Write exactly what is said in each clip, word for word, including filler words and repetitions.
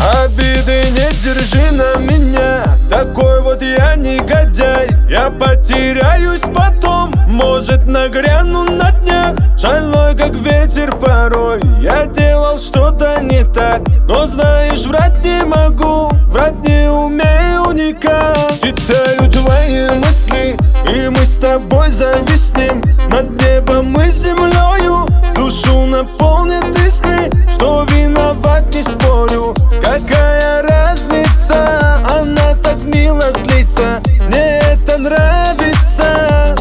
Обиды не держи на меня, такой вот я негодяй. Я потеряюсь потом, может нагряну на днях. Шальной как ветер порой, я делал что-то не так. Но знаешь, врать не могу, врать не умею никак. Читаю твои мысли, и мы с тобой зависнем над небом и землею. Душу наполнит искры, что виноват, не спорю. Какая разница, она так мило злится, мне это нравится.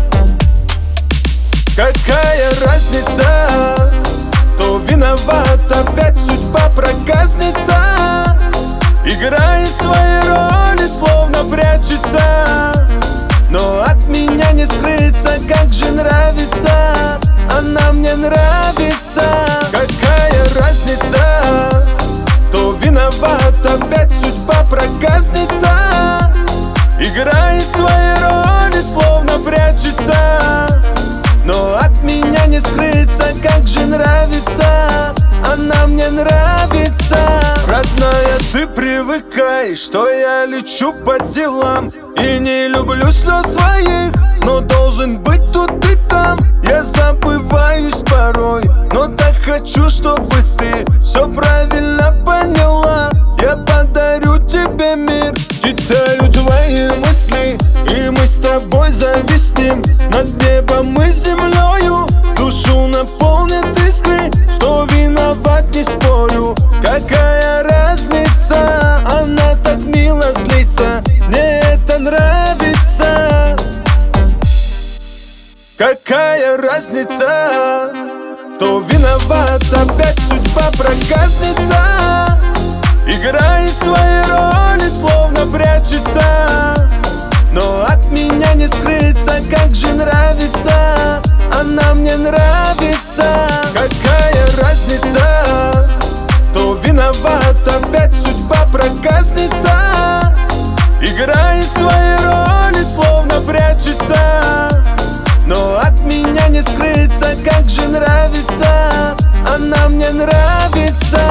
Какая разница, кто виноват, опять судьба проказница. Играет свои роли, словно прячется, но от меня не скрыться, как же нравится, она мне нравится. Какая разница, кто виноват, опять судьба проказница. Играет свои роли, словно прячется, но от меня не скрыться, как же нравится, она мне нравится. Родная, ты привыкай, что я лечу по делам и не люблю слез твоих, но должен быть тут и там. Я забываюсь порой, но так хочу, чтобы ты все правильно поняла. Я подарю тебе мир, читаю твои мысли, и мы с тобой зависнем над небом и землею. Душу наполнит искры, что виноват, не спорю. Какая разница, она так мило злится, мне это нравится. Какая разница, кто виноват, опять судьба проказница. Играет свои роли, словно прячется, но от меня не скрыться, как же нравится, она мне нравится. Какая разница, кто виноват, опять судьба проказница. Играет свои роли, словно прячется, но от меня не скрыться, как же нравится, она мне нравится.